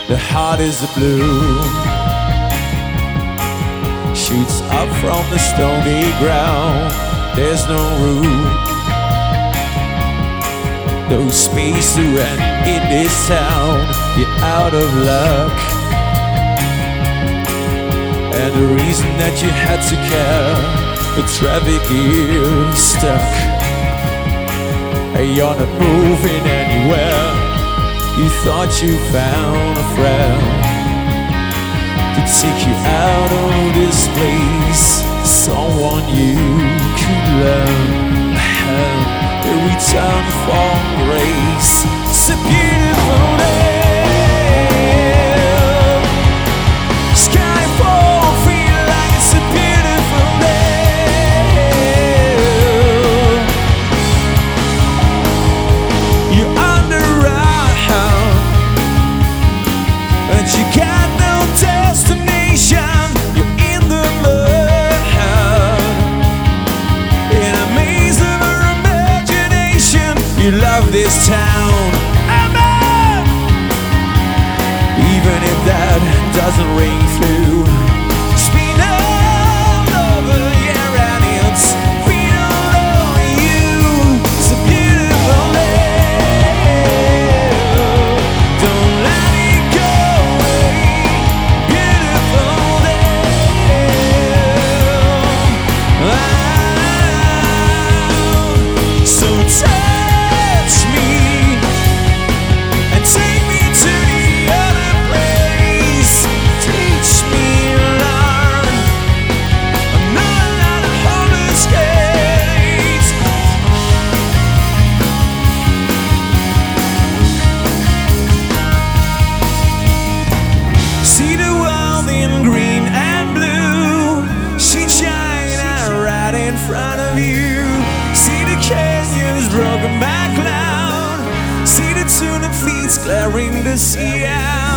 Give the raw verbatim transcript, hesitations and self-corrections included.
the heart is the blue. Shoots up from the stony ground. There's no room, no space to rent in this town. You're out of luck, and the reason that you had to care, the traffic is stuck. You're not moving anywhere. You thought you found a friend to take you out of this place, someone you could learn a return from grace. It's a beautiful day. Skyfall, feel like it's a beautiful day. You're underground, and you got no destination. You're in the mud, in a maze of our imagination. You love this town, amen. Even if that doesn't ring through, spin all over your audience, beat all over you. It's a beautiful day. Don't let it go away. Beautiful day. So touch me and take me to the other place. Teach me to learn another hopeless escape. See the world in green and blue, she shining right in front of you. See the canyons broken by cloud. See the tuna feet glaring the sea out.